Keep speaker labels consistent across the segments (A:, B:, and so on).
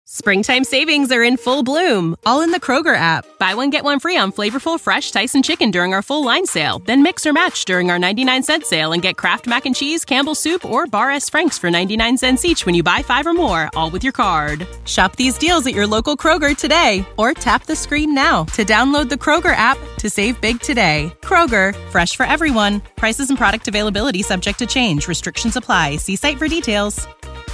A: Springtime savings are in full bloom, all in the Kroger app. Buy one, get one free on flavorful, fresh Tyson chicken during our full line sale. Then mix or match during our 99-cent sale and get Kraft Mac and Cheese, Campbell's Soup, or Bar S. Frank's for 99 cents each when you buy 5 or more, all with your card. Shop these deals at your local Kroger today, or tap the screen now to download the Kroger app to save big today. Kroger, fresh for everyone. Prices and product availability subject to change. Restrictions apply. See site for details.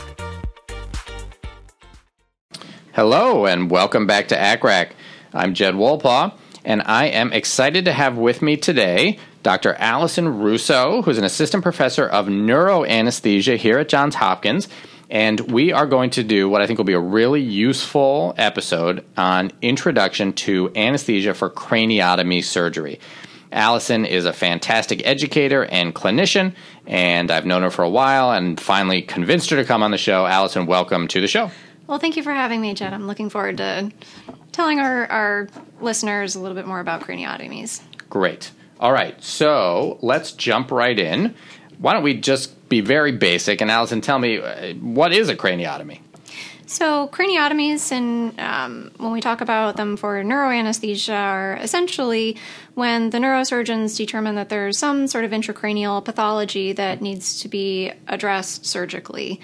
B: Hello, and welcome back to ACRAC. I'm Jed Wolpaw, and I am excited to have with me today Dr. Allison Russo, who's an assistant professor of neuroanesthesia here at Johns Hopkins, and we are going to do what I think will be a really useful episode on introduction to anesthesia for craniotomy surgery. Allison is a fantastic educator and clinician, and I've known her for a while and finally convinced her to come on the show. Allison, welcome to the show.
C: Well, thank you for having me, Jed. I'm looking forward to telling our listeners a little bit more about craniotomies.
B: Great. All right, so let's jump right in. Why don't we just be very basic, and Allison, tell me, what is a craniotomy?
C: So craniotomies, and when we talk about them for neuroanesthesia, are essentially when the neurosurgeons determine that there's some sort of intracranial pathology that needs to be addressed surgically.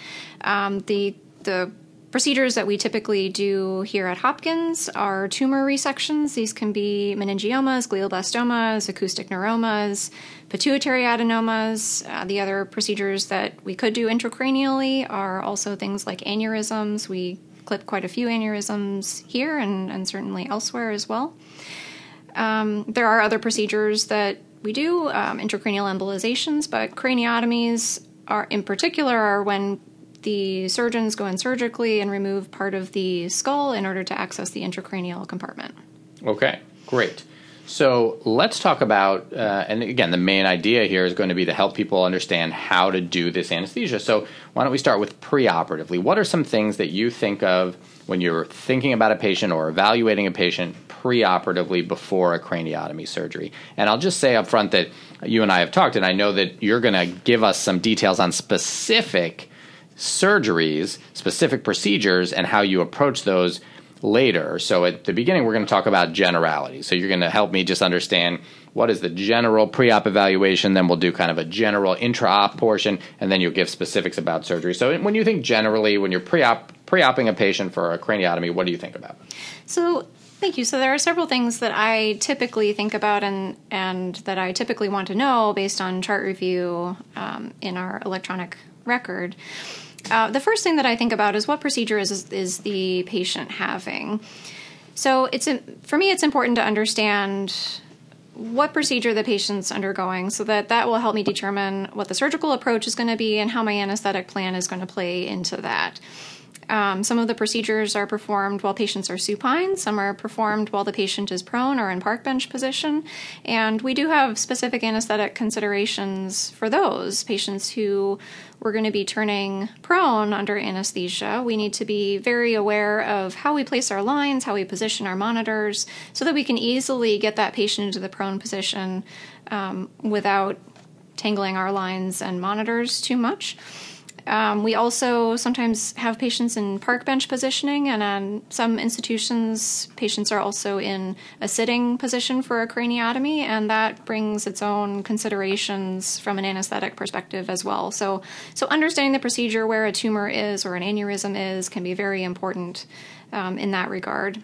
C: The procedures that we typically do here at Hopkins are tumor resections. These can be meningiomas, glioblastomas, acoustic neuromas, pituitary adenomas. The other procedures that we could do intracranially are also things like aneurysms. We clip quite a few aneurysms here and certainly elsewhere as well. There are other procedures that we do, intracranial embolizations, but craniotomies in particular are when the surgeons go in surgically and remove part of the skull in order to access the intracranial compartment.
B: Okay, great. So let's talk about, and again, the main idea here is going to be to help people understand how to do this anesthesia. So why don't we start with preoperatively? What are some things that you think of when you're thinking about a patient or evaluating a patient preoperatively before a craniotomy surgery? And I'll just say up front that you and I have talked, and I know that you're going to give us some details on specific surgeries, specific procedures, and how you approach those later. So at the beginning, we're going to talk about generalities. So you're going to help me just understand what is the general pre-op evaluation, then we'll do kind of a general intra-op portion, and then you'll give specifics about surgery. So when you think generally, when you're pre-opping a patient for a craniotomy, what do you think about?
C: So thank you. So there are several things that I typically think about and that I typically want to know based on chart review in our electronic record. The first thing that I think about is what procedure is the patient having. So for me, it's important to understand what procedure the patient's undergoing so that will help me determine what the surgical approach is going to be and how my anesthetic plan is going to play into that. Some of the procedures are performed while patients are supine. Some are performed while the patient is prone or in park bench position. And we do have specific anesthetic considerations for those patients who we're going to be turning prone under anesthesia. We need to be very aware of how we place our lines, how we position our monitors, so that we can easily get that patient into the prone position without tangling our lines and monitors too much. We also sometimes have patients in park bench positioning, and on some institutions, patients are also in a sitting position for a craniotomy, and that brings its own considerations from an anesthetic perspective as well. So understanding the procedure, where a tumor is or an aneurysm is, can be very important in that regard.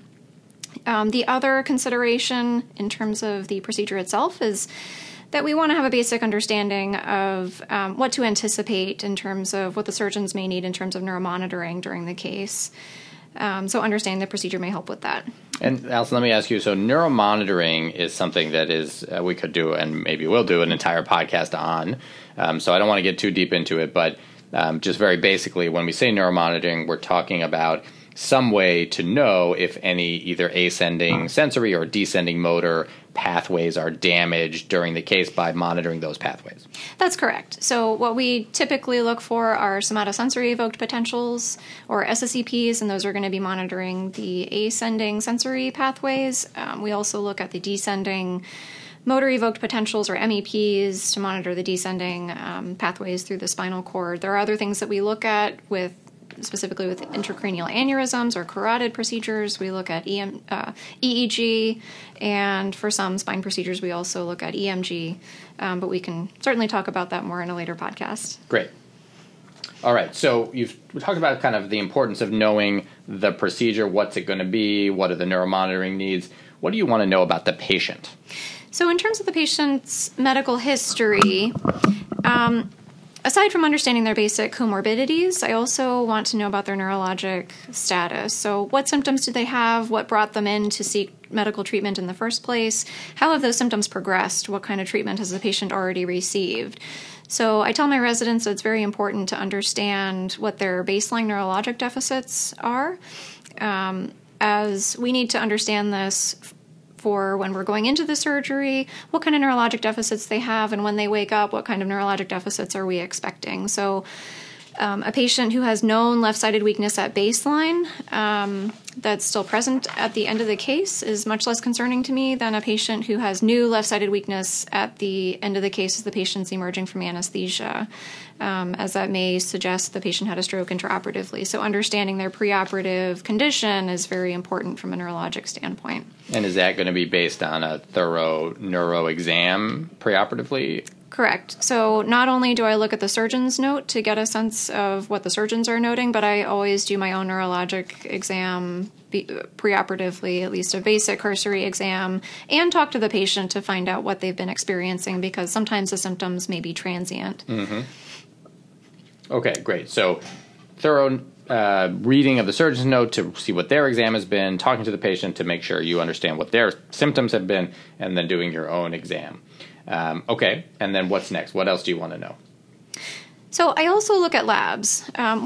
C: The other consideration in terms of the procedure itself is that we want to have a basic understanding of what to anticipate in terms of what the surgeons may need in terms of neuromonitoring during the case. So understanding the procedure may help with that.
B: And Allison, let me ask you, so neuromonitoring is something that is we could do, and maybe we'll do an entire podcast on. So I don't want to get too deep into it, but just very basically, when we say neuromonitoring, we're talking about some way to know if any either ascending sensory or descending motor pathways are damaged during the case by monitoring those pathways.
C: That's correct. So what we typically look for are somatosensory evoked potentials, or SSEPs, and those are going to be monitoring the ascending sensory pathways. We also look at the descending motor evoked potentials, or MEPs, to monitor the descending pathways through the spinal cord. There are other things that we look at with specifically with intracranial aneurysms or carotid procedures, we look at EEG, and for some spine procedures, we also look at EMG. But we can certainly talk about that more in a later podcast.
B: Great. All right, so we talked about kind of the importance of knowing the procedure. What's it going to be? What are the neuromonitoring needs? What do you want to know about the patient?
C: So in terms of the patient's medical history, aside from understanding their basic comorbidities, I also want to know about their neurologic status. So what symptoms do they have? What brought them in to seek medical treatment in the first place? How have those symptoms progressed? What kind of treatment has the patient already received? So I tell my residents that it's very important to understand what their baseline neurologic deficits are, as we need to understand this for when we're going into the surgery, what kind of neurologic deficits they have, and when they wake up, what kind of neurologic deficits are we expecting. So a patient who has known left-sided weakness at baseline that's still present at the end of the case is much less concerning to me than a patient who has new left-sided weakness at the end of the case as the patient's emerging from anesthesia, as that may suggest the patient had a stroke intraoperatively. So understanding their preoperative condition is very important from a neurologic standpoint.
B: And is that going to be based on a thorough neuro exam preoperatively?
C: Correct. So not only do I look at the surgeon's note to get a sense of what the surgeons are noting, but I always do my own neurologic exam preoperatively, at least a basic cursory exam, and talk to the patient to find out what they've been experiencing, because sometimes the symptoms may be transient.
B: Mm-hmm. Okay, great. So thorough reading of the surgeon's note to see what their exam has been, talking to the patient to make sure you understand what their symptoms have been, and then doing your own exam. Okay, and then what's next? What else do you want to know?
C: So I also look at labs.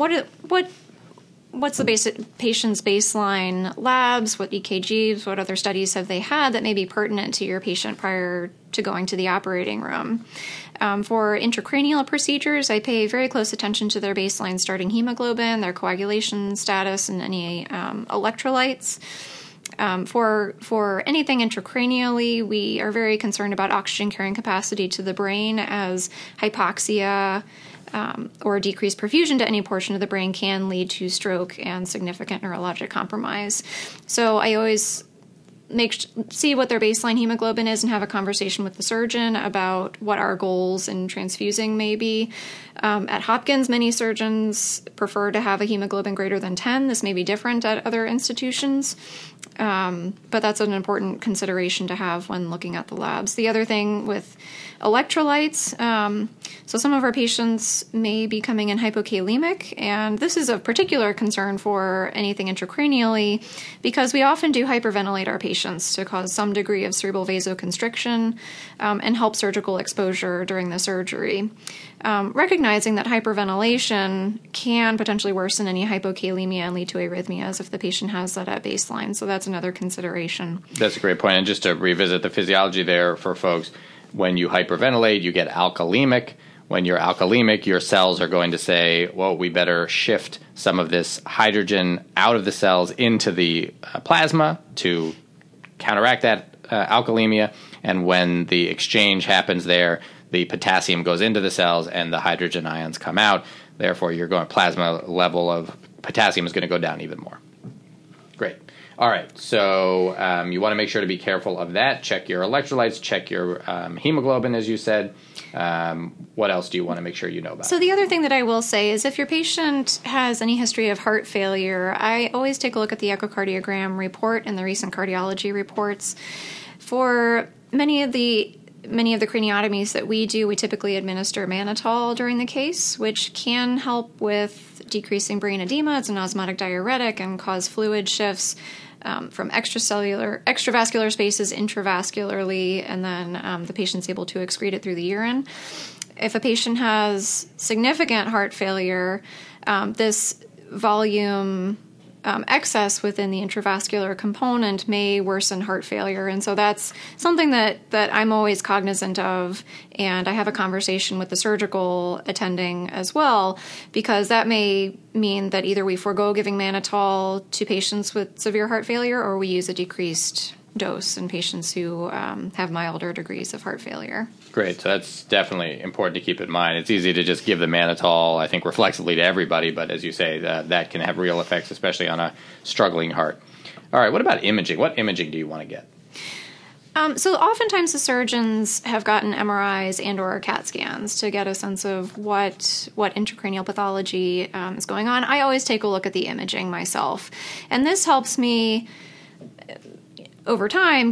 C: What's the patient's baseline labs? What EKGs? What other studies have they had that may be pertinent to your patient prior to going to the operating room? For intracranial procedures, I pay very close attention to their baseline starting hemoglobin, their coagulation status, and any electrolytes. For anything intracranially, we are very concerned about oxygen carrying capacity to the brain, as hypoxia or decreased perfusion to any portion of the brain can lead to stroke and significant neurologic compromise. So I always see what their baseline hemoglobin is and have a conversation with the surgeon about what our goals in transfusing may be. At Hopkins, many surgeons prefer to have a hemoglobin greater than 10. This may be different at other institutions, but that's an important consideration to have when looking at the labs. The other thing with electrolytes, so some of our patients may be coming in hypokalemic, and this is of particular concern for anything intracranially because we often do hyperventilate our patients to cause some degree of cerebral vasoconstriction and help surgical exposure during the surgery. Recognizing that hyperventilation can potentially worsen any hypokalemia and lead to arrhythmias if the patient has that at baseline. So that's another consideration.
B: That's a great point. And just to revisit the physiology there for folks, when you hyperventilate, you get alkalemic. When you're alkalemic, your cells are going to say, well, we better shift some of this hydrogen out of the cells into the plasma to counteract that alkalemia. And when the exchange happens there, the potassium goes into the cells and the hydrogen ions come out. Therefore, your plasma level of potassium is going to go down even more. Great. All right. So you want to make sure to be careful of that. Check your electrolytes. Check your hemoglobin, as you said. What else do you want to make sure you know about?
C: So the other thing that I will say is if your patient has any history of heart failure, I always take a look at the echocardiogram report and the recent cardiology reports. For many of the craniotomies that we do, we typically administer mannitol during the case, which can help with decreasing brain edema. It's an osmotic diuretic and cause fluid shifts from extravascular spaces intravascularly, and then the patient's able to excrete it through the urine. If a patient has significant heart failure, this volume excess within the intravascular component may worsen heart failure. And so that's something that I'm always cognizant of, and I have a conversation with the surgical attending as well, because that may mean that either we forego giving mannitol to patients with severe heart failure or we use a decreased dose in patients who have milder degrees of heart failure.
B: Great. So that's definitely important to keep in mind. It's easy to just give the mannitol, I think, reflexively to everybody, but as you say, that can have real effects, especially on a struggling heart. All right. What about imaging? What imaging do you want to get?
C: So oftentimes the surgeons have gotten MRIs and or CAT scans to get a sense of what intracranial pathology is going on. I always take a look at the imaging myself. And this helps me, over time,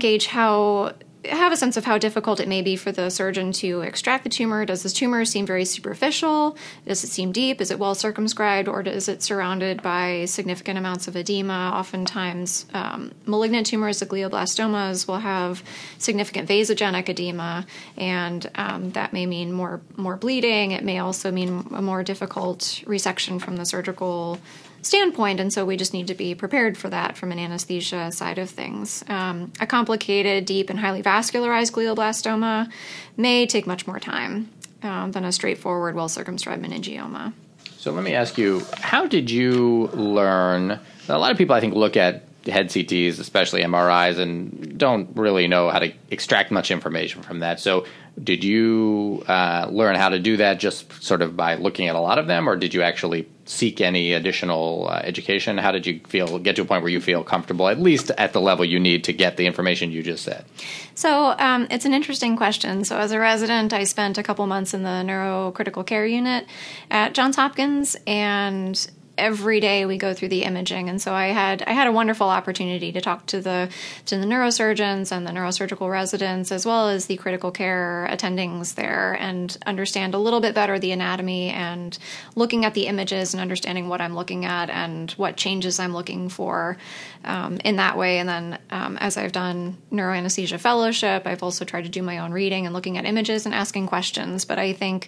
C: have a sense of how difficult it may be for the surgeon to extract the tumor. Does this tumor seem very superficial? Does it seem deep? Is it well circumscribed? Or is it surrounded by significant amounts of edema? Oftentimes, malignant tumors, the glioblastomas, will have significant vasogenic edema, and that may mean more bleeding. It may also mean a more difficult resection from the surgical standpoint, and so we just need to be prepared for that from an anesthesia side of things. A complicated, deep, and highly vascularized glioblastoma may take much more time than a straightforward, well-circumscribed meningioma.
B: So let me ask you, how did you learn? A lot of people, I think, look at head CTs, especially MRIs, and don't really know how to extract much information from that. So did you learn how to do that just sort of by looking at a lot of them, or did you actually seek any additional education? How did you get to a point where you feel comfortable, at least at the level you need to get the information you just said?
C: So it's an interesting question. So as a resident, I spent a couple months in the neurocritical care unit at Johns Hopkins, and every day we go through the imaging, and so I had a wonderful opportunity to talk to the neurosurgeons and the neurosurgical residents, as well as the critical care attendings there, and understand a little bit better the anatomy, and looking at the images and understanding what I'm looking at and what changes I'm looking for in that way. And then as I've done neuroanesthesia fellowship, I've also tried to do my own reading and looking at images and asking questions. But I think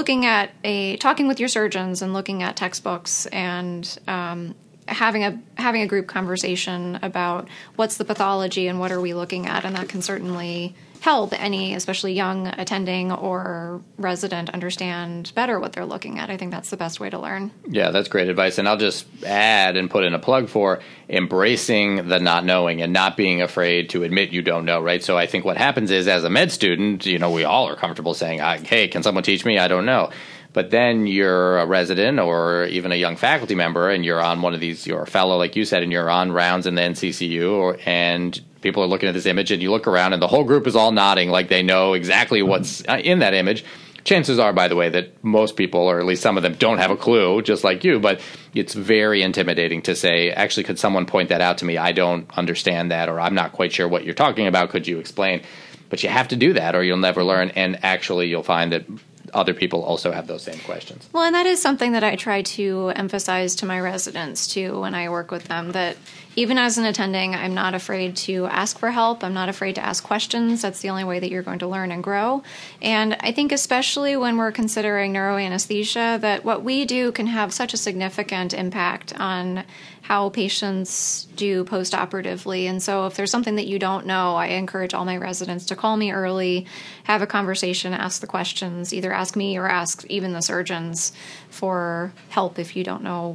C: talking with your surgeons and looking at textbooks and having a group conversation about what's the pathology and what are we looking at, and that can certainly help any, especially young attending or resident, understand better what they're looking at. I think that's the best way to learn.
B: Yeah, that's great advice. And I'll just add and put in a plug for embracing the not knowing and not being afraid to admit you don't know, right? So I think what happens is, as a med student, we all are comfortable saying, hey, can someone teach me? I don't know. But then you're a resident or even a young faculty member, and you're on one of these, you're a fellow, like you said, and you're on rounds in the NCCU, and people are looking at this image, and you look around, and the whole group is all nodding like they know exactly what's in that image. Chances are, by the way, that most people, or at least some of them, don't have a clue, just like you, but it's very intimidating to say, actually, could someone point that out to me? I don't understand that, or I'm not quite sure what you're talking about. Could you explain? But you have to do that, or you'll never learn, and actually you'll find that other people also have those same questions.
C: Well, and that is something that I try to emphasize to my residents, too, when I work with them, that even as an attending, I'm not afraid to ask for help. I'm not afraid to ask questions. That's the only way that you're going to learn and grow. And I think especially when we're considering neuroanesthesia, that what we do can have such a significant impact on how patients do post-operatively. And so if there's something that you don't know, I encourage all my residents to call me early, have a conversation, ask the questions, either ask me or ask even the surgeons for help if you don't know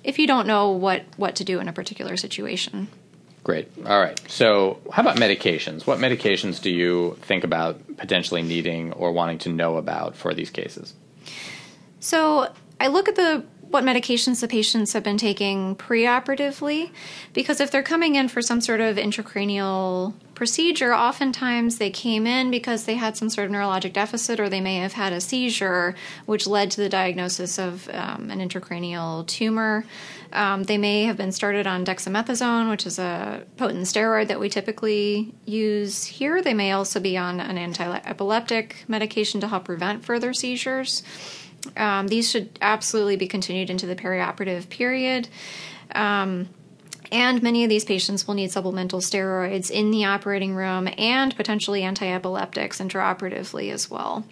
C: what to do in a particular situation.
B: Great. All right. So how about medications? What medications do you think about potentially needing or wanting to know about for these cases?
C: So I look at what medications the patients have been taking preoperatively, because if they're coming in for some sort of intracranial procedure, oftentimes they came in because they had some sort of neurologic deficit, or they may have had a seizure, which led to the diagnosis of an intracranial tumor. They may have been started on dexamethasone, which is a potent steroid that we typically use here. They may also be on an anti-epileptic medication to help prevent further seizures. These should absolutely be continued into the perioperative period. And many of these patients will need supplemental steroids in the operating room and potentially anti-epileptics intraoperatively as well.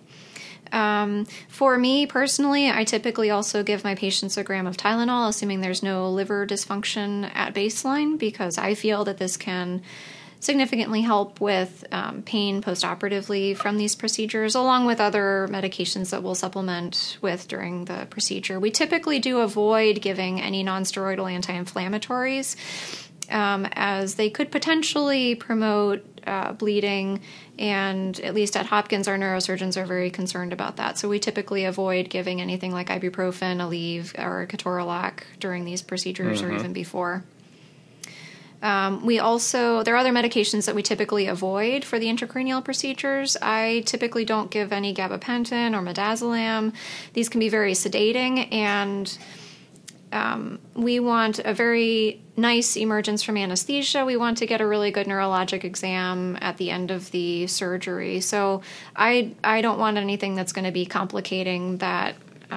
C: For me personally, I typically also give my patients a gram of Tylenol, assuming there's no liver dysfunction at baseline, because I feel that this can significantly help with pain postoperatively from these procedures, along with other medications that we'll supplement with during the procedure. We typically do avoid giving any nonsteroidal anti-inflammatories as they could potentially promote bleeding, and at least at Hopkins, our neurosurgeons are very concerned about that. So we typically avoid giving anything like ibuprofen, Aleve, or ketorolac during these procedures or even before. There are other medications that we typically avoid for the intracranial procedures. I typically don't give any gabapentin or midazolam. These can be very sedating, and we want a very nice emergence from anesthesia. We want to get a really good neurologic exam at the end of the surgery. So I don't want anything that's going to be complicating that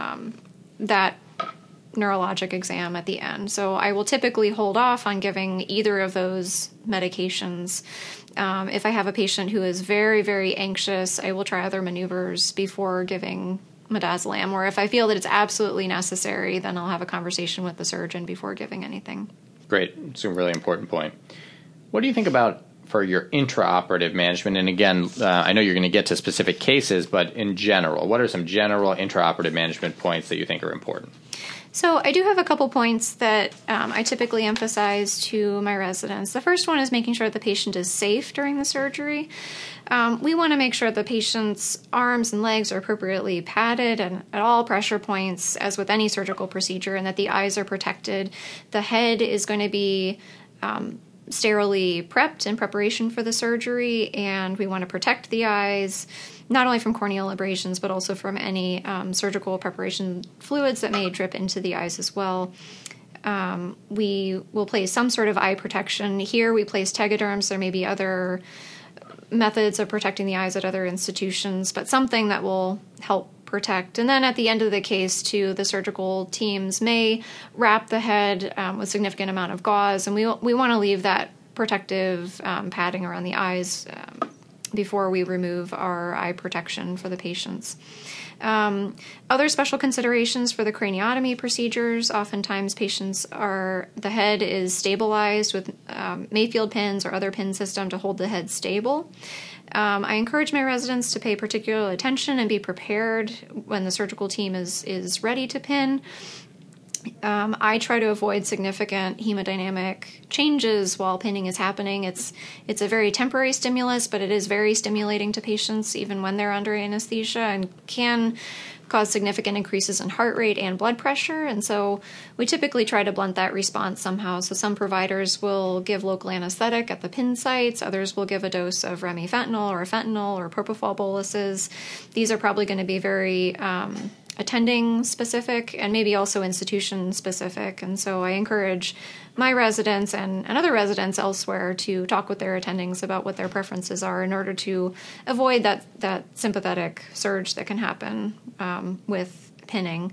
C: neurologic exam at the end. So I will typically hold off on giving either of those medications. If I have a patient who is very, very anxious, I will try other maneuvers before giving midazolam, or if I feel that it's absolutely necessary, then I'll have a conversation with the surgeon before giving anything.
B: Great. It's a really important point. What do you think about for your intraoperative management? And again, I know you're going to get to specific cases, but in general, what are some general intraoperative management points that you think are important?
C: So I do have a couple points that I typically emphasize to my residents. The first one is making sure the patient is safe during the surgery. We want to make sure the patient's arms and legs are appropriately padded and at all pressure points, as with any surgical procedure, and that the eyes are protected. The head is going to be sterilely prepped in preparation for the surgery, and we want to protect the eyes not only from corneal abrasions, but also from any surgical preparation fluids that may drip into the eyes as well. We will place some sort of eye protection. Here we place Tegaderms. There may be other methods of protecting the eyes at other institutions, but something that will help protect. And then at the end of the case, too, the surgical teams may wrap the head with significant amount of gauze, and we want to leave that protective padding around the eyes before we remove our eye protection for the patients. Other special considerations for the craniotomy procedures, oftentimes the head is stabilized with Mayfield pins or other pin system to hold the head stable. I encourage my residents to pay particular attention and be prepared when the surgical team is ready to pin. I try to avoid significant hemodynamic changes while pinning is happening. It's a very temporary stimulus, but it is very stimulating to patients even when they're under anesthesia, and can cause significant increases in heart rate and blood pressure. And so we typically try to blunt that response somehow. So some providers will give local anesthetic at the pin sites. Others will give a dose of remifentanil or fentanyl or propofol boluses. These are probably going to be very attending specific and maybe also institution specific. And so I encourage my residents and other residents elsewhere to talk with their attendings about what their preferences are in order to avoid that sympathetic surge that can happen with pinning.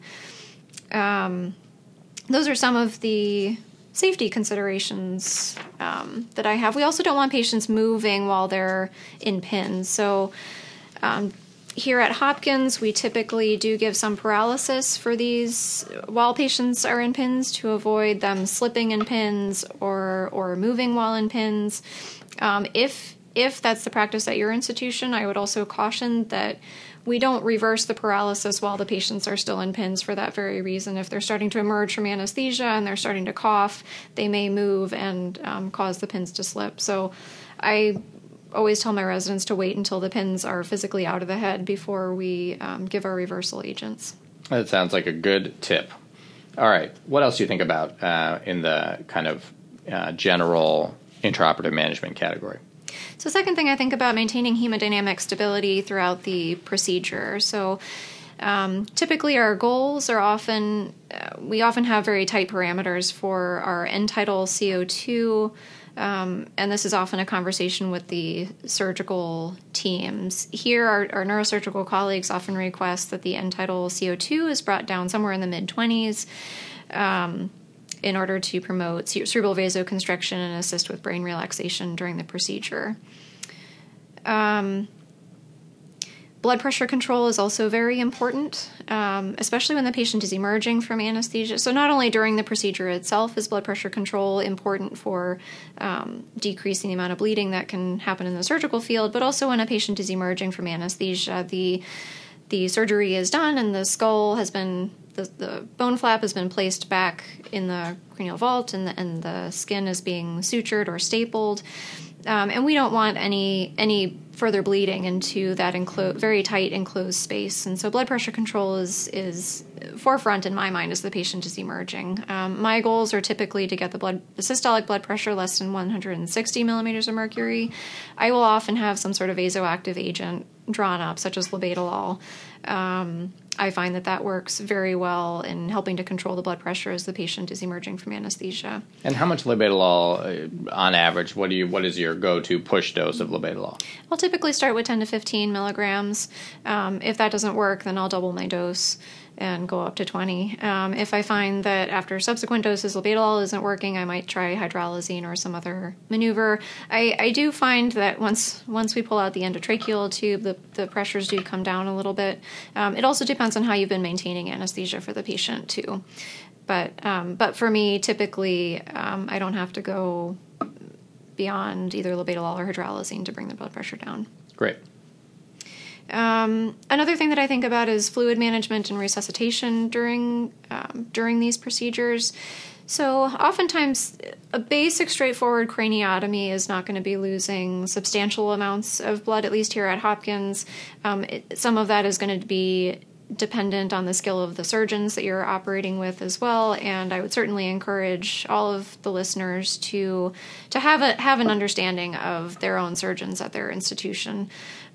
C: Those are some of the safety considerations that I have. We also don't want patients moving while they're in pins. So here at Hopkins, we typically do give some paralysis for these while patients are in pins to avoid them slipping in pins or moving while in pins. If that's the practice at your institution, I would also caution that we don't reverse the paralysis while the patients are still in pins for that very reason. If they're starting to emerge from anesthesia and they're starting to cough, they may move and cause the pins to slip. So I always tell my residents to wait until the pins are physically out of the head before we give our reversal agents.
B: That sounds like a good tip. All right. What else do you think about in the kind of general intraoperative management category?
C: So second thing, I think about maintaining hemodynamic stability throughout the procedure. So typically our goals are we often have very tight parameters for our end tidal CO2, and this is often a conversation with the surgical teams. Here, our neurosurgical colleagues often request that the end tidal CO2 is brought down somewhere in the mid-20s in order to promote cerebral vasoconstriction and assist with brain relaxation during the procedure. Blood pressure control is also very important, especially when the patient is emerging from anesthesia. So not only during the procedure itself is blood pressure control important for decreasing the amount of bleeding that can happen in the surgical field, but also when a patient is emerging from anesthesia, the surgery is done and the skull has been the bone flap has been placed back in the cranial vault, and the skin is being sutured or stapled. And we don't want any further bleeding into that very tight enclosed space. And so blood pressure control is forefront in my mind as the patient is emerging. My goals are typically to get the systolic blood pressure less than 160 millimeters of mercury. I will often have some sort of vasoactive agent drawn up, such as labetalol. I find that works very well in helping to control the blood pressure as the patient is emerging from anesthesia.
B: And how much labetalol, on average, what is your go-to push dose of labetalol?
C: I'll typically start with 10 to 15 milligrams. If that doesn't work, then I'll double my dose and go up to 20. If I find that after subsequent doses labetalol isn't working, I might try hydralazine or some other maneuver. I do find that once we pull out the endotracheal tube, the pressures do come down a little bit. It also depends on how you've been maintaining anesthesia for the patient too. But for me, typically, I don't have to go beyond either labetalol or hydralazine to bring the blood pressure down.
B: Great.
C: Another thing that I think about is fluid management and resuscitation during these procedures. So oftentimes, a basic straightforward craniotomy is not going to be losing substantial amounts of blood, at least here at Hopkins. Some of that is going to be dependent on the skill of the surgeons that you're operating with as well, and I would certainly encourage all of the listeners to have an understanding of their own surgeons at their institution.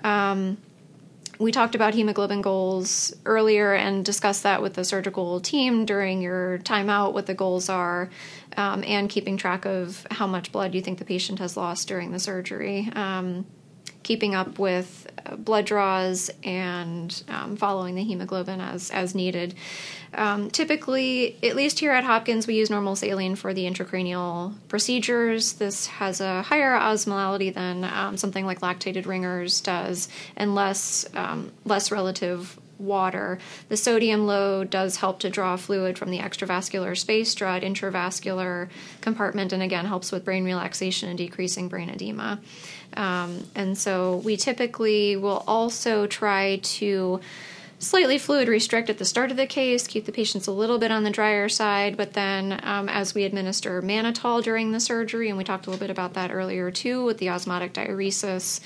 C: We talked about hemoglobin goals earlier and discussed that with the surgical team during your timeout, what the goals are, and keeping track of how much blood you think the patient has lost during the surgery. Keeping up with blood draws and following the hemoglobin as needed. Typically, at least here at Hopkins, we use normal saline for the intracranial procedures. This has a higher osmolality than something like lactated ringers does, and less relative water. The sodium load does help to draw fluid from the extravascular space, draw it intravascular compartment, and again helps with brain relaxation and decreasing brain edema. And so we typically will also try to slightly fluid restrict at the start of the case, keep the patients a little bit on the drier side, but then as we administer mannitol during the surgery, and we talked a little bit about that earlier too with the osmotic diuresis,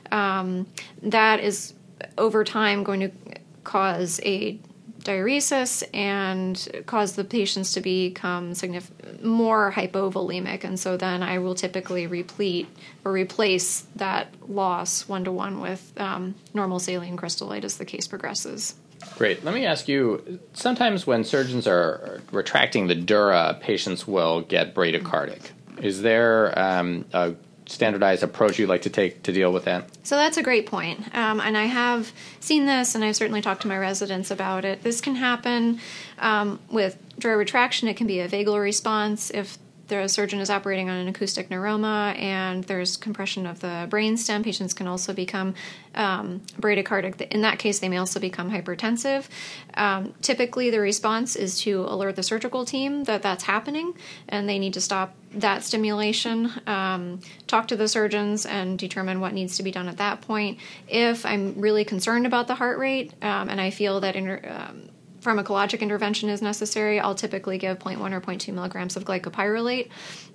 C: that is over time going to cause a diuresis and cause the patients to become more hypovolemic, and so then I will typically replace that loss 1-to-1 with normal saline crystallite as the case progresses.
B: Great. Let me ask you, sometimes when surgeons are retracting the dura, patients will get bradycardic. Is there a standardized approach you'd like to take to deal with that?
C: So that's a great point. And I have seen this, and I've certainly talked to my residents about it. This can happen with dura retraction. It can be a vagal response if the surgeon is operating on an acoustic neuroma and there's compression of the brainstem. Patients can also become bradycardic. In that case, they may also become hypertensive. Typically, the response is to alert the surgical team that that's happening, and they need to stop that stimulation, talk to the surgeons, and determine what needs to be done at that point. If I'm really concerned about the heart rate and I feel that pharmacologic intervention is necessary, I'll typically give 0.1 or 0.2 milligrams of glycopyrrolate.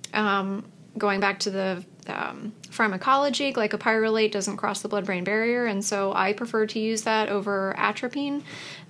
C: Going back to the pharmacology, glycopyrrolate doesn't cross the blood-brain barrier, and so I prefer to use that over atropine.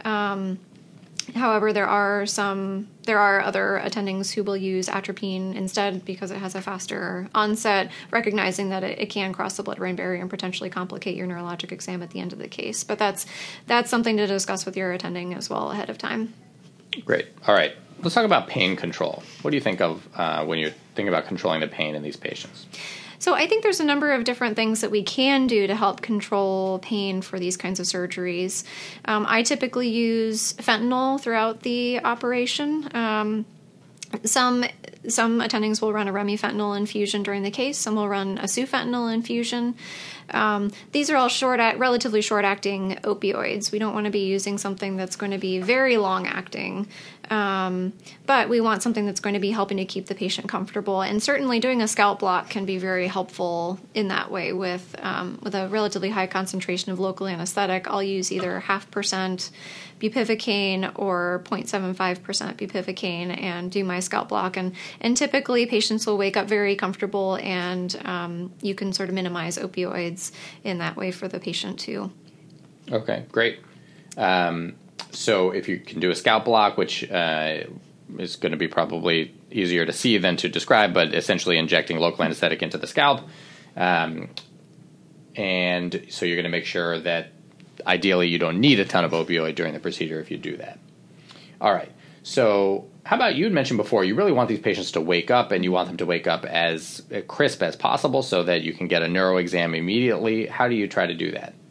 C: However, there are other attendings who will use atropine instead because it has a faster onset, recognizing that it can cross the blood-brain barrier and potentially complicate your neurologic exam at the end of the case. But that's something to discuss with your attending as well ahead of time.
B: Great. All right. Let's talk about pain control. What do you think of when you think about controlling the pain in these patients?
C: So I think there's a number of different things that we can do to help control pain for these kinds of surgeries. I typically use fentanyl throughout the operation. Some attendings will run a remifentanil infusion during the case. Some will run a sufentanil infusion. These are all relatively short-acting opioids. We don't want to be using something that's going to be very long-acting, but we want something that's going to be helping to keep the patient comfortable. And certainly doing a scalp block can be very helpful in that way. With a relatively high concentration of local anesthetic, I'll use either 0.5% bupivacaine or 0.75% bupivacaine and do my scalp block. And typically patients will wake up very comfortable, and you can sort of minimize opioids in that way for the patient too.
B: Okay, great. So if you can do a scalp block, which is going to be probably easier to see than to describe, but essentially injecting local anesthetic into the scalp. And so you're going to make sure that ideally you don't need a ton of opioid during the procedure if you do that. All right. So how about, you had mentioned before, you really want these patients to wake up, and you want them to wake up as crisp as possible so that you can get a neuro exam immediately. How do you try to do that?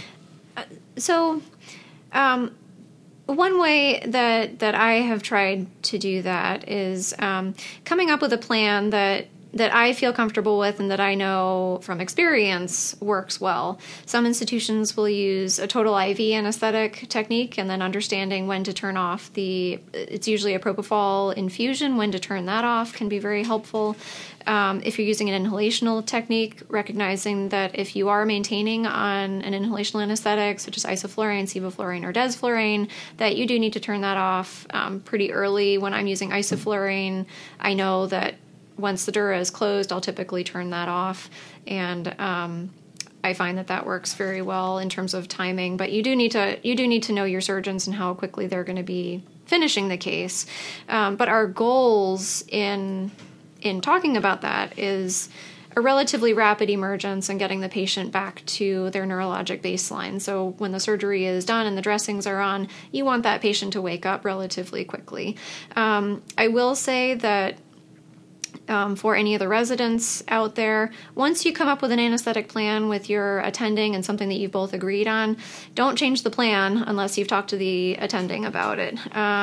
C: One way that I have tried to do that is coming up with a plan that I feel comfortable with and that I know from experience works well. Some institutions will use a total IV anesthetic technique, and then understanding when to turn off it's usually a propofol infusion, when to turn that off can be very helpful. If you're using an inhalational technique, recognizing that if you are maintaining on an inhalational anesthetic, such as isoflurane, sevoflurane, or desflurane, that you do need to turn that off pretty early. When I'm using isoflurane, I know that once the dura is closed, I'll typically turn that off, and I find that works very well in terms of timing. But you do need to know your surgeons and how quickly they're going to be finishing the case. But our goals in talking about that is a relatively rapid emergence and getting the patient back to their neurologic baseline. So when the surgery is done and the dressings are on, you want that patient to wake up relatively quickly. I will say that for any of the residents out there, once you come up with an anesthetic plan with your attending and something that you've both agreed on, don't change the plan unless you've talked to the attending about it.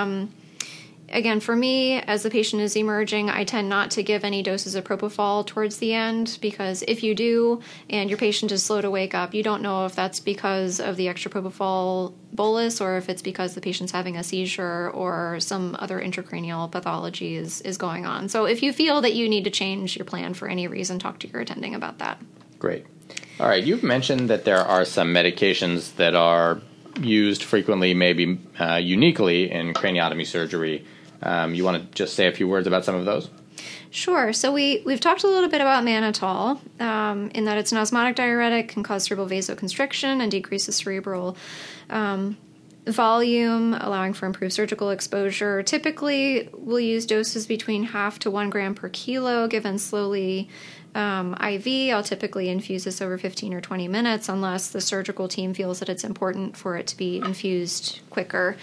C: Again, for me, as the patient is emerging, I tend not to give any doses of propofol towards the end, because if you do and your patient is slow to wake up, you don't know if that's because of the extra propofol bolus or if it's because the patient's having a seizure or some other intracranial pathology is going on. So if you feel that you need to change your plan for any reason, talk to your attending about that.
B: Great. All right. You've mentioned that there are some medications that are used frequently, maybe uniquely, in craniotomy surgery. You want to just say a few words about some of those?
C: Sure. So we've talked a little bit about mannitol, in that it's an osmotic diuretic, can cause cerebral vasoconstriction and decreases cerebral volume, allowing for improved surgical exposure. Typically, we'll use doses between 0.5 to 1 gram per kilo, given slowly IV. I'll typically infuse this over 15 or 20 minutes unless the surgical team feels that it's important for it to be infused quicker.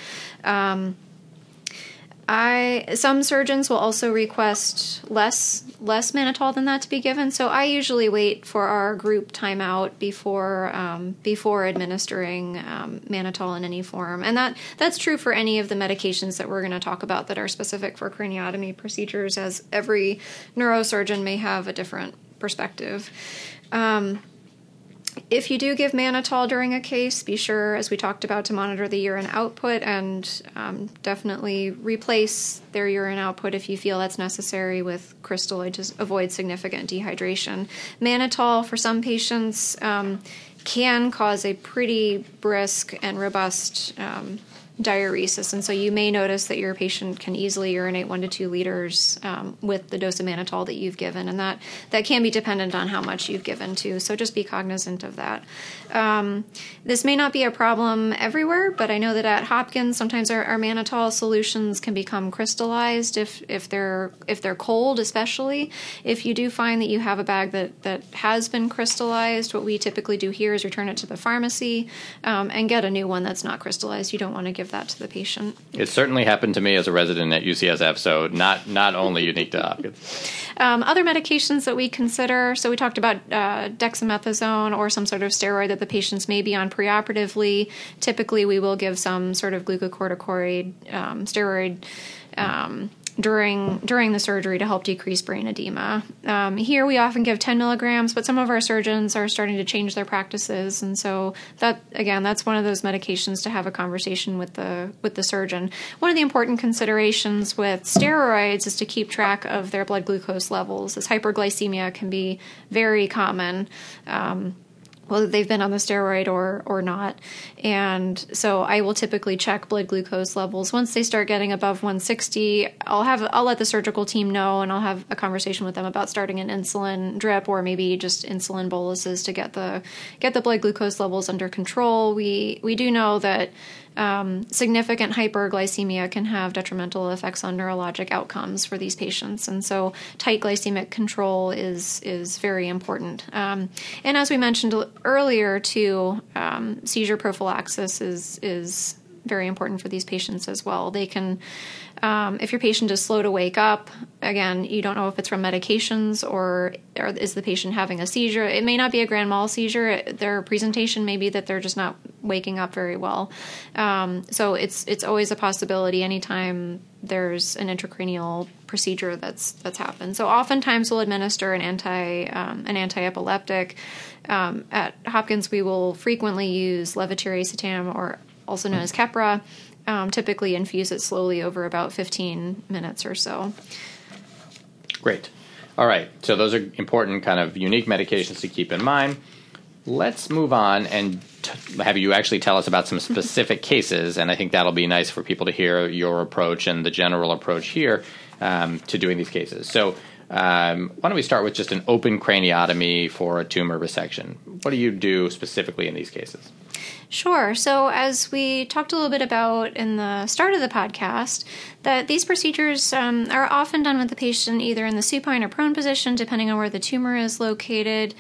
C: Some surgeons will also request less mannitol than that to be given, so I usually wait for our group timeout before administering mannitol in any form, and that's true for any of the medications that we're going to talk about that are specific for craniotomy procedures, as every neurosurgeon may have a different perspective. If you do give mannitol during a case, be sure, as we talked about, to monitor the urine output and definitely replace their urine output if you feel that's necessary with Crystalloid to avoid significant dehydration. Mannitol, for some patients, can cause a pretty brisk and robust diuresis, and so you may notice that your patient can easily urinate 1 to 2 liters with the dose of mannitol that you've given, and that can be dependent on how much you've given too, so just be cognizant of that. This may not be a problem everywhere, but I know that at Hopkins sometimes our mannitol solutions can become crystallized if they're cold, especially. If you do find that you have a bag that has been crystallized, what we typically do here is return it to the pharmacy and get a new one that's not crystallized. You don't want to give that to the patient.
B: It certainly happened to me as a resident at UCSF, so not only unique to Hopkins.
C: Other medications that we consider, so we talked about dexamethasone or some sort of steroid that the patients may be on preoperatively. Typically, we will give some sort of glucocorticoid steroid during the surgery to help decrease brain edema. Here we often give 10 milligrams, but some of our surgeons are starting to change their practices, and so that's one of those medications to have a conversation with the surgeon. One of the important considerations with steroids is to keep track of their blood glucose levels, as hyperglycemia can be very common, whether they've been on the steroid or not. And so I will typically check blood glucose levels. Once they start getting above 160, I'll let the surgical team know, and I'll have a conversation with them about starting an insulin drip or maybe just insulin boluses to get the blood glucose levels under control. We do know that significant hyperglycemia can have detrimental effects on neurologic outcomes for these patients, and so tight glycemic control is very important. And as we mentioned earlier, too, seizure prophylaxis is very important for these patients as well. They can, if your patient is slow to wake up, again, you don't know if it's from medications or is the patient having a seizure. It may not be a grand mal seizure. Their presentation may be that they're just not waking up very well. So it's always a possibility anytime there's an intracranial procedure that's happened. So oftentimes we'll administer an anti-epileptic. At Hopkins, we will frequently use levetiracetam, or also known as Keppra, typically infuse it slowly over about 15 minutes or so.
B: Great. All right. So those are important kind of unique medications to keep in mind. Let's move on and have you actually tell us about some specific cases, and I think that'll be nice for people to hear your approach and the general approach here to doing these cases. So why don't we start with just an open craniotomy for a tumor resection? What do you do specifically in these cases?
C: Sure. So as we talked a little bit about in the start of the podcast, that these procedures are often done with the patient either in the supine or prone position, depending on where the tumor is located.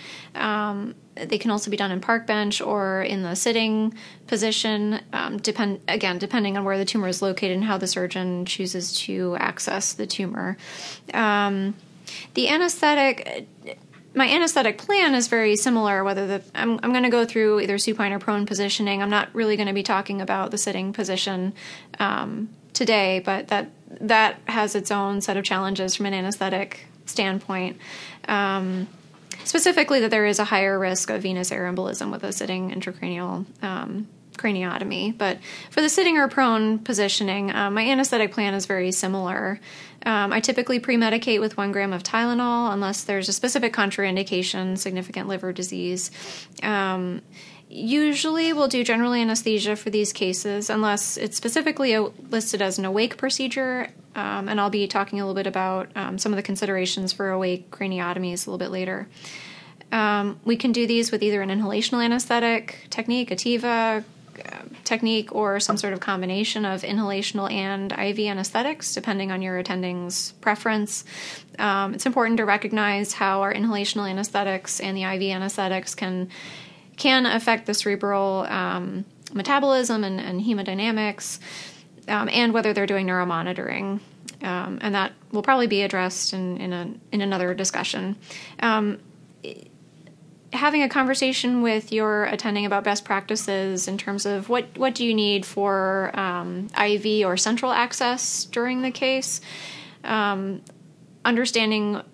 C: They can also be done in park bench or in the sitting position, depending on where the tumor is located and how the surgeon chooses to access the tumor. The anesthetic... My anesthetic plan is very similar, whether I'm going to go through either supine or prone positioning. I'm not really going to be talking about the sitting position today, but that has its own set of challenges from an anesthetic standpoint. Specifically that there is a higher risk of venous air embolism with a sitting intracranial craniotomy. But for the sitting or prone positioning, my anesthetic plan is very similar. I typically pre-medicate with 1 gram of Tylenol unless there's a specific contraindication, significant liver disease. Usually we'll do general anesthesia for these cases unless it's specifically listed as an awake procedure, and I'll be talking a little bit about some of the considerations for awake craniotomies a little bit later. We can do these with either an inhalational anesthetic technique, a TIVA technique, or some sort of combination of inhalational and IV anesthetics, depending on your attending's preference. It's important to recognize how our inhalational anesthetics and the IV anesthetics can affect the cerebral metabolism and hemodynamics, and whether they're doing neuromonitoring. And that will probably be addressed in another discussion. Having a conversation with your attending about best practices in terms of what do you need for IV or central access during the case, understanding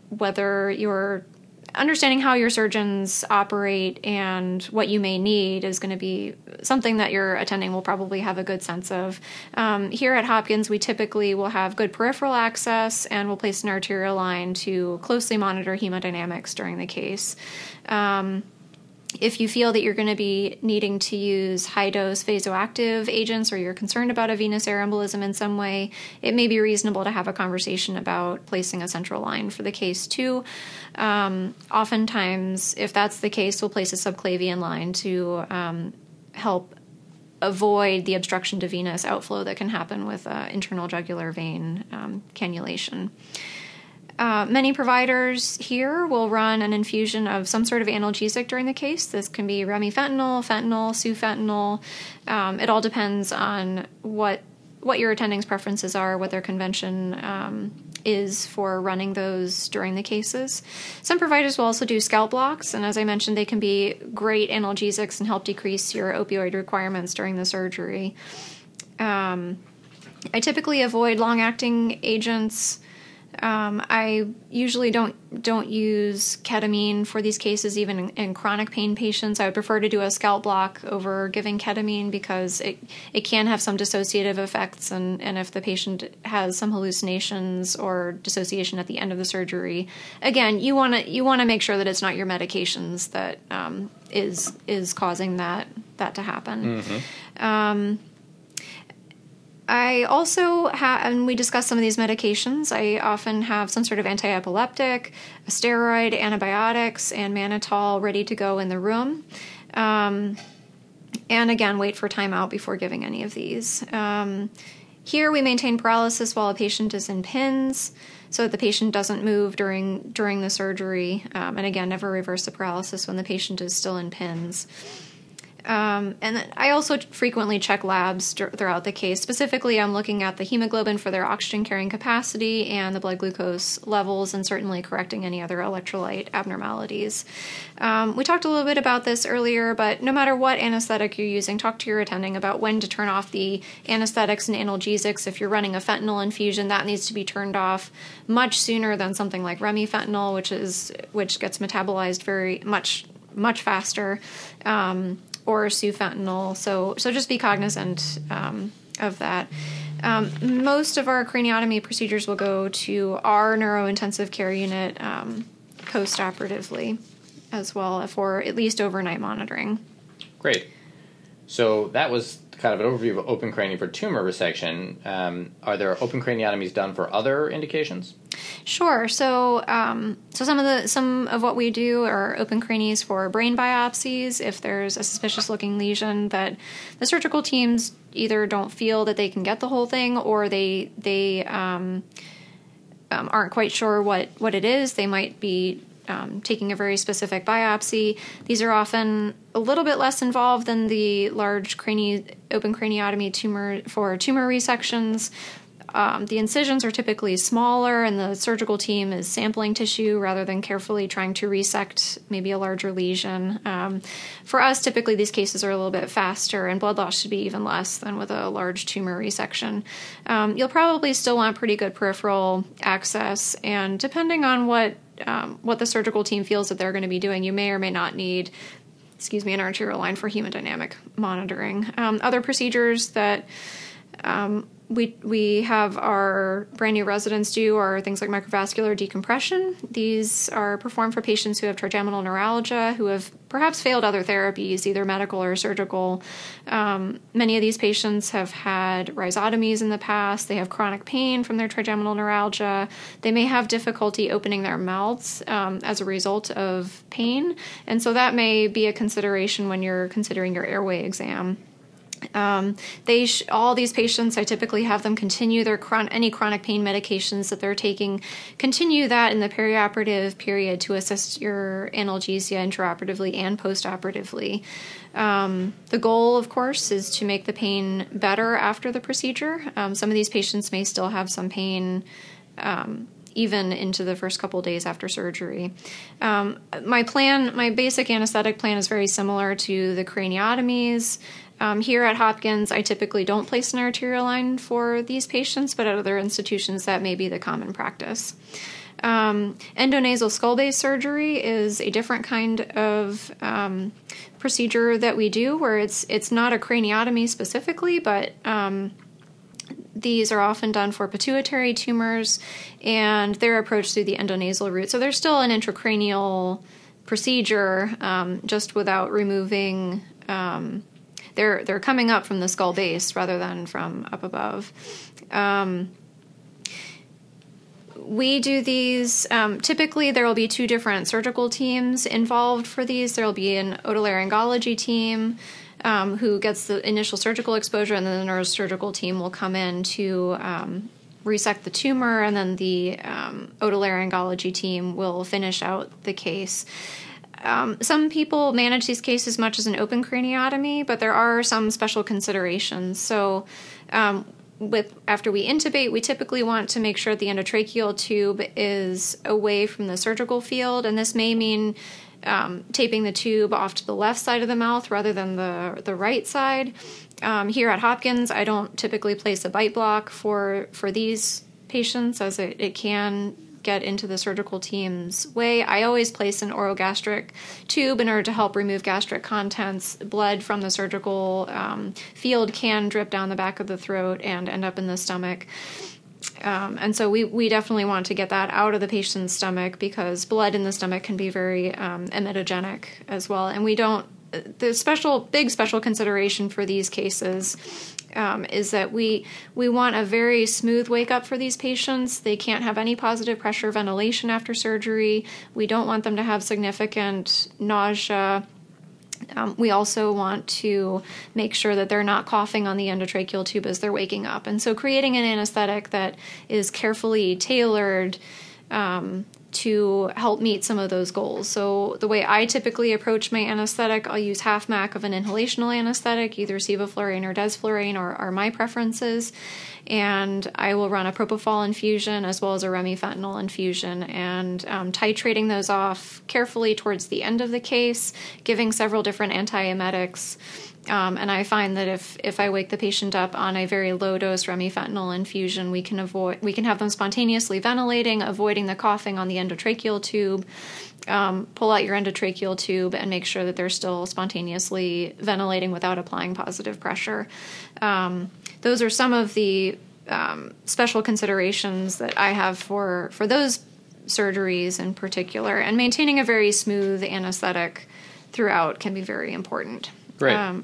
C: how your surgeons operate and what you may need is going to be something that your attending will probably have a good sense of. Here at Hopkins, we typically will have good peripheral access and we'll place an arterial line to closely monitor hemodynamics during the case. If you feel that you're going to be needing to use high-dose vasoactive agents or you're concerned about a venous air embolism in some way, it may be reasonable to have a conversation about placing a central line for the case, too. Oftentimes, if that's the case, we'll place a subclavian line to help avoid the obstruction to venous outflow that can happen with internal jugular vein cannulation. Many providers here will run an infusion of some sort of analgesic during the case. This can be remifentanil, fentanyl, sufentanil. It all depends on what your attending's preferences are, what their convention is for running those during the cases. Some providers will also do scalp blocks, and as I mentioned, they can be great analgesics and help decrease your opioid requirements during the surgery. I typically avoid long-acting agents. I usually don't use ketamine for these cases, even in chronic pain patients. I would prefer to do a scalp block over giving ketamine because it can have some dissociative effects, and if the patient has some hallucinations or dissociation at the end of the surgery, again, you want to make sure that it's not your medications that is causing that to happen. Mm-hmm. I also have, and we discussed some of these medications, I often have some sort of anti-epileptic, a steroid, antibiotics, and mannitol ready to go in the room. And again, wait for timeout before giving any of these. Here we maintain paralysis while a patient is in pins, so that the patient doesn't move during the surgery. And again, never reverse the paralysis when the patient is still in pins. And I also frequently check labs throughout the case. Specifically, I'm looking at the hemoglobin for their oxygen carrying capacity and the blood glucose levels, and certainly correcting any other electrolyte abnormalities. We talked a little bit about this earlier, but no matter what anesthetic you're using, talk to your attending about when to turn off the anesthetics and analgesics. If you're running a fentanyl infusion, that needs to be turned off much sooner than something like remifentanil, which gets metabolized very much faster. Or sufentanil, so just be cognizant of that. Most of our craniotomy procedures will go to our neurointensive care unit post-operatively as well, for at least overnight monitoring.
B: Great. So that was kind of an overview of open cranium for tumor resection. Are there open craniotomies done for other indications?
C: Sure. So some of what we do are open cranies for brain biopsies. If there's a suspicious looking lesion that the surgical teams either don't feel that they can get the whole thing, or they aren't quite sure what it is, they might be taking a very specific biopsy. These are often a little bit less involved than the large open craniotomy tumor resections. The incisions are typically smaller, and the surgical team is sampling tissue rather than carefully trying to resect maybe a larger lesion. For us, typically these cases are a little bit faster, and blood loss should be even less than with a large tumor resection. You'll probably still want pretty good peripheral access, and depending on what the surgical team feels that they're going to be doing, you may or may not need an arterial line for hemodynamic monitoring. Other procedures that we have our brand new residents do are things like microvascular decompression. These are performed for patients who have trigeminal neuralgia, who have perhaps failed other therapies, either medical or surgical. Many of these patients have had rhizotomies in the past. They have chronic pain from their trigeminal neuralgia. They may have difficulty opening their mouths as a result of pain. And so that may be a consideration when you're considering your airway exam. All these patients, I typically have them continue their any chronic pain medications that they're taking, continue that in the perioperative period to assist your analgesia intraoperatively and postoperatively. The goal, of course, is to make the pain better after the procedure. Some of these patients may still have some pain even into the first couple days after surgery. My basic anesthetic plan is very similar to the craniotomies. Here at Hopkins, I typically don't place an arterial line for these patients, but at other institutions that may be the common practice. Endonasal skull base surgery is a different kind of procedure that we do, where it's not a craniotomy specifically, but these are often done for pituitary tumors, and they're approached through the endonasal route. So there's still an intracranial procedure, just without removing. They're coming up from the skull base rather than from up above. We do these, typically there will be two different surgical teams involved for these. There will be an otolaryngology team who gets the initial surgical exposure, and then the neurosurgical team will come in to resect the tumor, and then the otolaryngology team will finish out the case. Some people manage these cases much as an open craniotomy, but there are some special considerations. So after we intubate, we typically want to make sure the endotracheal tube is away from the surgical field, and this may mean taping the tube off to the left side of the mouth rather than the right side. Here at Hopkins, I don't typically place a bite block for these patients, as it can get into the surgical team's way. I always place an orogastric tube in order to help remove gastric contents. Blood from the surgical field can drip down the back of the throat and end up in the stomach. And so we definitely want to get that out of the patient's stomach, because blood in the stomach can be very emetogenic as well. And the big special consideration for these cases is that we want a very smooth wake up for these patients. They can't have any positive pressure ventilation after surgery. We don't want them to have significant nausea. We also want to make sure that they're not coughing on the endotracheal tube as they're waking up. And so creating an anesthetic that is carefully tailored to help meet some of those goals. So the way I typically approach my anesthetic, I'll use half MAC of an inhalational anesthetic, either sevoflurane or desflurane are my preferences. And I will run a propofol infusion as well as a remifentanil infusion, and titrating those off carefully towards the end of the case, giving several different antiemetics. And I find that if I wake the patient up on a very low dose remifentanil infusion, we can have them spontaneously ventilating, avoiding the coughing on the endotracheal tube. Pull out your endotracheal tube and make sure that they're still spontaneously ventilating without applying positive pressure. Those are some of the special considerations that I have for those surgeries in particular, and maintaining a very smooth anesthetic throughout can be very important.
B: Great.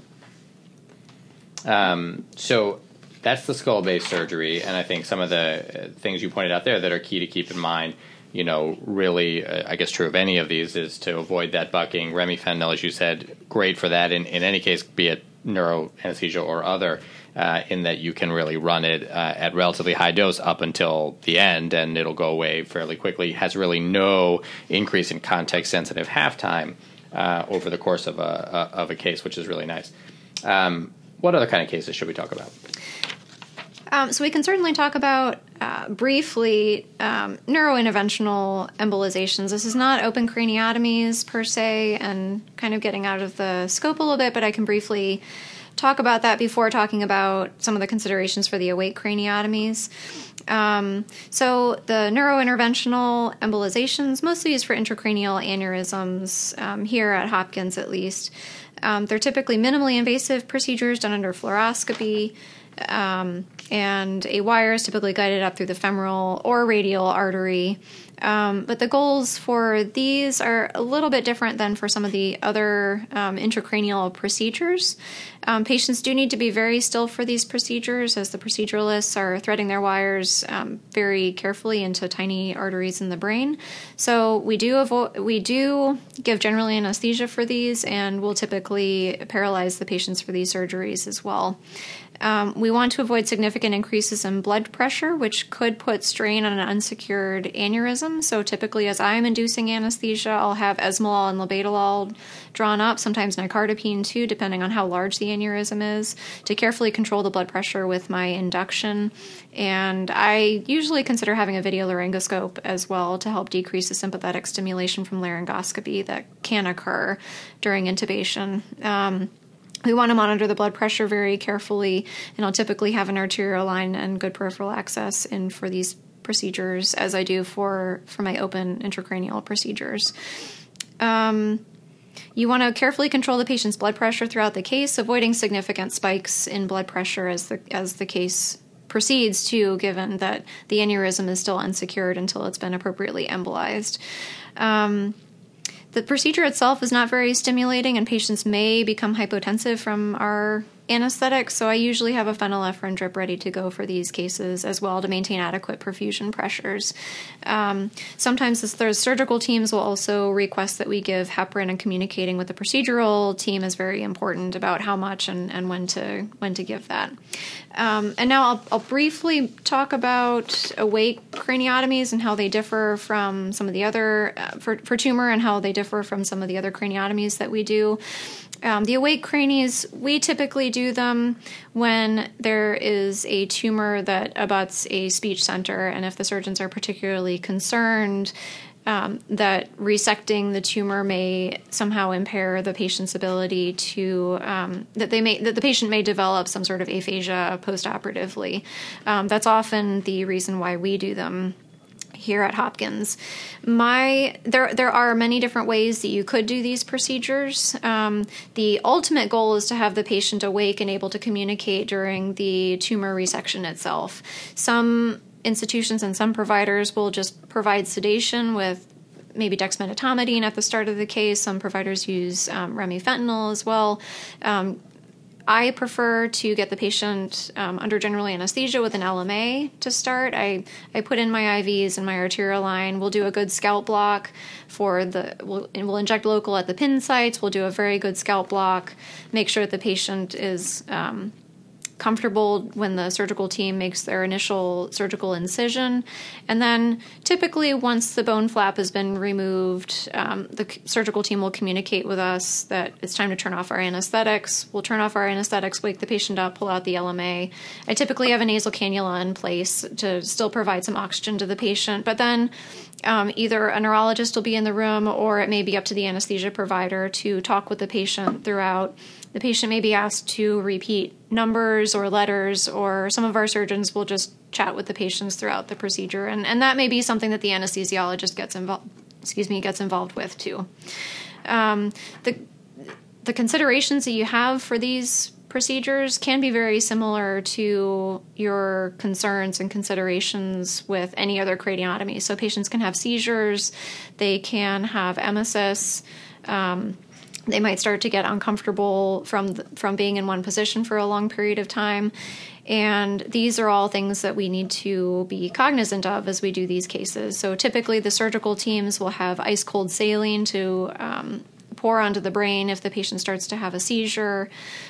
B: So that's the skull-based surgery, and I think some of the things you pointed out there that are key to keep in mind, really, I guess true of any of these, is to avoid that bucking. Remifentanil, as you said, great for that in any case, be it neuroanesthesia or other, in that you can really run it at relatively high dose up until the end, and it'll go away fairly quickly. It has really no increase in context-sensitive halftime over the course of a case, which is really nice. What other kind of cases should we talk about?
C: So we can certainly talk about briefly neurointerventional embolizations. This is not open craniotomies per se, and kind of getting out of the scope a little bit, but I can briefly talk about that before talking about some of the considerations for the awake craniotomies. So the neurointerventional embolizations mostly used for intracranial aneurysms, here at Hopkins at least. They're typically minimally invasive procedures done under fluoroscopy, and a wire is typically guided up through the femoral or radial artery. But the goals for these are a little bit different than for some of the other intracranial procedures. Patients do need to be very still for these procedures, as the proceduralists are threading their wires very carefully into tiny arteries in the brain. So we do give general anesthesia for these, and we'll typically paralyze the patients for these surgeries as well. We want to avoid significant increases in blood pressure, which could put strain on an unsecured aneurysm. So typically, as I'm inducing anesthesia, I'll have esmolol and labetalol drawn up, sometimes nicardipine too, depending on how large the aneurysm is, to carefully control the blood pressure with my induction. And I usually consider having a video laryngoscope as well to help decrease the sympathetic stimulation from laryngoscopy that can occur during intubation. We want to monitor the blood pressure very carefully, and I'll typically have an arterial line and good peripheral access in for these procedures, as I do for my open intracranial procedures. You want to carefully control the patient's blood pressure throughout the case, avoiding significant spikes in blood pressure as the case proceeds too, given that the aneurysm is still unsecured until it's been appropriately embolized. The procedure itself is not very stimulating, and patients may become hypotensive from our anesthetic, so I usually have a phenylephrine drip ready to go for these cases as well to maintain adequate perfusion pressures. Sometimes the surgical teams will also request that we give heparin, and communicating with the procedural team is very important about how much and when to give that. And now I'll briefly talk about awake craniotomies and how they differ from some of the other, for tumor, and how they differ from some of the other craniotomies that we do. The awake cranies, we typically do them when there is a tumor that abuts a speech center, and if the surgeons are particularly concerned that resecting the tumor may somehow impair the patient's ability to that the patient may develop some sort of aphasia postoperatively. That's often the reason why we do them here at Hopkins. There are many different ways that you could do these procedures. The ultimate goal is to have the patient awake and able to communicate during the tumor resection itself. Some institutions and some providers will just provide sedation with maybe dexmedetomidine at the start of the case. Some providers use remifentanil as well. I prefer to get the patient under general anesthesia with an LMA to start. I put in my IVs and my arterial line. We'll do a good scalp block we'll inject local at the pin sites. We'll do a very good scalp block, make sure that the patient is comfortable when the surgical team makes their initial surgical incision. And then typically once the bone flap has been removed, the surgical team will communicate with us that it's time to turn off our anesthetics. We'll turn off our anesthetics, wake the patient up, pull out the LMA. I typically have a nasal cannula in place to still provide some oxygen to the patient, but then either a neurologist will be in the room or it may be up to the anesthesia provider to talk with the patient throughout. The patient may be asked to repeat numbers or letters, or some of our surgeons will just chat with the patients throughout the procedure. And that may be something that the anesthesiologist gets involved with too. The considerations that you have for these procedures can be very similar to your concerns and considerations with any other craniotomy. So patients can have seizures, they can have emesis, they might start to get uncomfortable from being in one position for a long period of time. And these are all things that we need to be cognizant of as we do these cases. So typically the surgical teams will have ice-cold saline to pour onto the brain if the patient starts to have a seizure.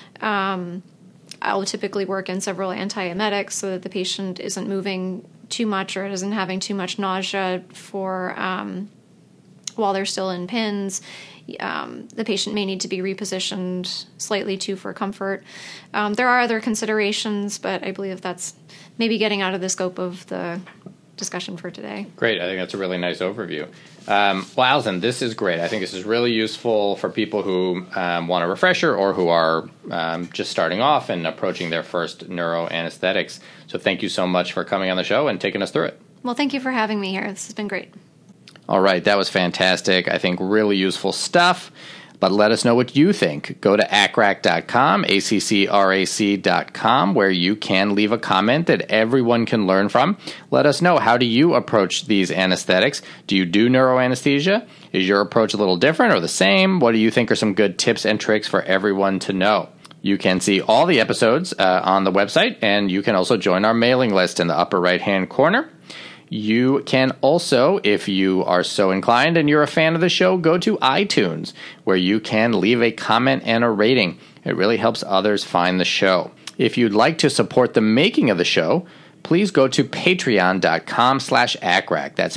C: I'll typically work in several antiemetics so that the patient isn't moving too much or isn't having too much nausea while they're still in pins. The patient may need to be repositioned slightly too for comfort. There are other considerations, but I believe that's maybe getting out of the scope of the discussion for today.
B: Great. I think that's a really nice overview. Well, Allison, this is great. I think this is really useful for people who want a refresher or who are just starting off and approaching their first neuroanesthetics. So thank you so much for coming on the show and taking us through it.
C: Well, thank you for having me here. This has been great.
B: All right, that was fantastic. I think really useful stuff. But let us know what you think. Go to accrac.com, accrac.com, where you can leave a comment that everyone can learn from. Let us know, how do you approach these anesthetics? Do you do neuroanesthesia? Is your approach a little different or the same? What do you think are some good tips and tricks for everyone to know? You can see all the episodes on the website, and you can also join our mailing list in the upper right-hand corner. You can also, if you are so inclined and you're a fan of the show, go to iTunes, where you can leave a comment and a rating. It really helps others find the show. If you'd like to support the making of the show, please go to patreon.com/accrac. That's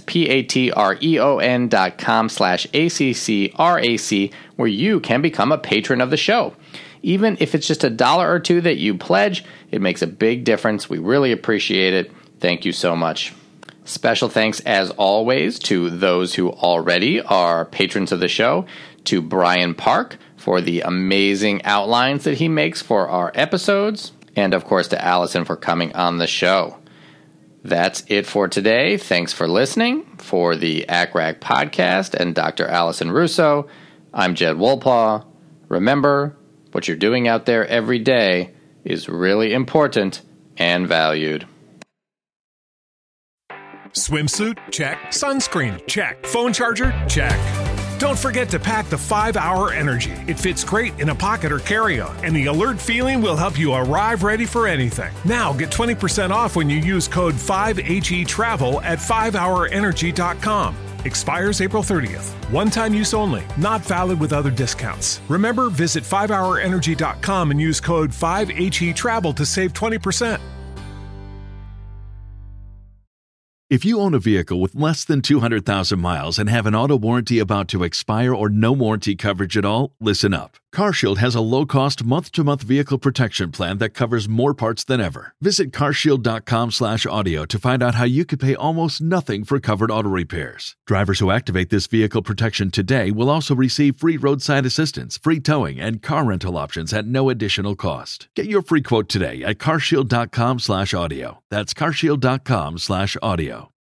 B: patreon.com/accrac, where you can become a patron of the show. Even if it's just $1 or $2 that you pledge, it makes a big difference. We really appreciate it. Thank you so much. Special thanks, as always, to those who already are patrons of the show, to Brian Park for the amazing outlines that he makes for our episodes, and of course to Allison for coming on the show. That's it for today. Thanks for listening. For the ACRAC podcast and Dr. Allison Russo, I'm Jed Wolpaw. Remember, what you're doing out there every day is really important and valued.
D: Swimsuit? Check. Sunscreen? Check. Phone charger? Check. Don't forget to pack the 5-Hour Energy. It fits great in a pocket or carry-on, and the alert feeling will help you arrive ready for anything. Now get 20% off when you use code 5HETRAVEL at 5hourenergy.com. Expires April 30th. One-time use only. Not valid with other discounts. Remember, visit 5hourenergy.com and use code 5HETRAVEL to save 20%.
E: If you own a vehicle with less than 200,000 miles and have an auto warranty about to expire or no warranty coverage at all, listen up. CarShield has a low-cost month-to-month vehicle protection plan that covers more parts than ever. Visit carshield.com/audio to find out how you could pay almost nothing for covered auto repairs. Drivers who activate this vehicle protection today will also receive free roadside assistance, free towing, and car rental options at no additional cost. Get your free quote today at carshield.com/audio. That's carshield.com/audio.